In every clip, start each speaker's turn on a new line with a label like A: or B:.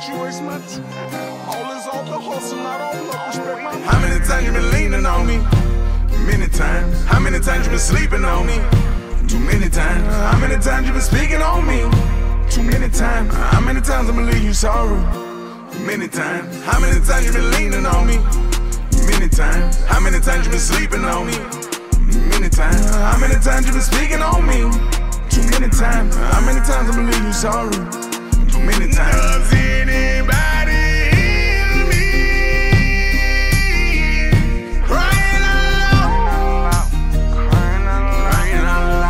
A: you waste my time. All is off the hustle, not all luck. Respect my mind.
B: How many times you been leaning on me? Many times. How many times you been sleeping on me? Too many times. How many times you been speaking on me? Too many times. How many times I'ma leave you sorry? Many times. How many times you been leaning on me? Many times. How many times you been sleeping on me? Many times. How many times you been speaking on me? Too many times. How many times I'ma leave you sorry? Too many times. Does anybody hear me? Crying out loud. Crying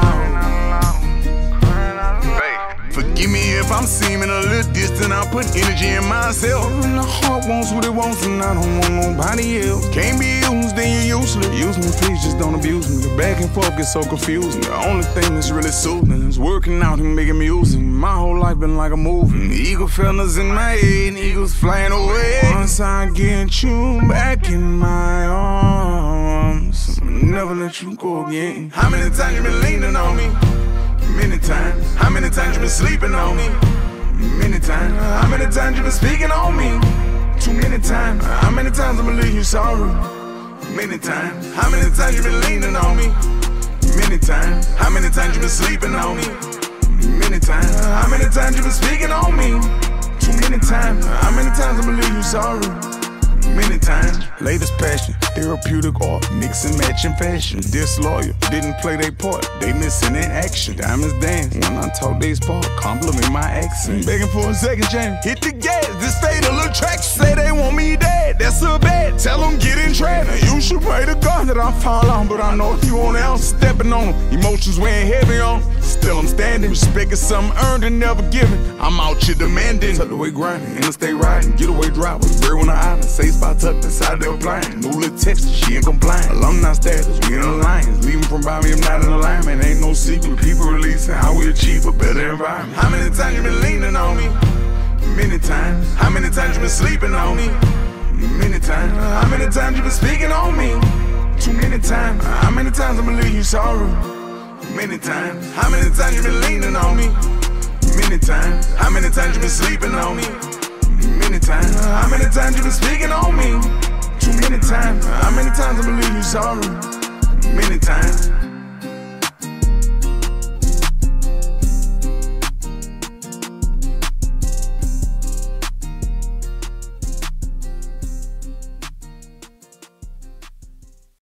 B: out loud. Forgive me if I'm seeming a little distant. I put energy in myself. And the heart wants what it wants, and I don't want nobody else. Can't be used, then you're useless. Use me, please, just don't abuse me. The back and forth gets so confusing. The only thing that's really soothing is working out and making music. My whole life been like a movie. Eagle feathers in my head, and eagles flying away. Once I get you back in my arms, I'll never let you go again. How many times you been leaning on me? Many times. How many times you been sleeping on me? Many times. How many times you been speaking on me? Too many times. How many times I'ma leave you sorry? Many times. How many times you been leaning on me? Many times. How many times you been sleeping on me? Many times. How many times you been speaking on me? Too many times. How many times I'ma leave you sorry? Many times. Latest passion, therapeutic art, mix and match in fashion. Disloyal, didn't play their part, they missing in action. Diamonds dance, when I talk they spark, compliment my accent. Begging for a second chance, hit the gas, this fatal attraction. Say they want me dead, that's a bad, tell them get in trap. Now you should pray to God that I fall on, but I know if you want else stepping on them. Emotions weighing heavy on, still I'm standing. Respect is something earned and never given. I'm out here demanding. Tuck away grinding, interstate riding, getaway drivers, bird on the island, say spot tucked inside the blind. No little text, she ain't compliant. Alumni status, we in alliance. Leaving from Bobby, I'm not in alignment. Ain't no secret, people releasing how we achieve a better environment. How many times you been leaning on me? Many times. How many times you been sleeping on me? Many times. How many times you been speaking on me? Too many times. How many times I'ma leave you sorry? Many times. How many times you been leaning on me? Many times. How many times you been sleeping on me? Many times. How many times you been speaking on me? Too many times. How many times I'ma leave you sorry? Many times.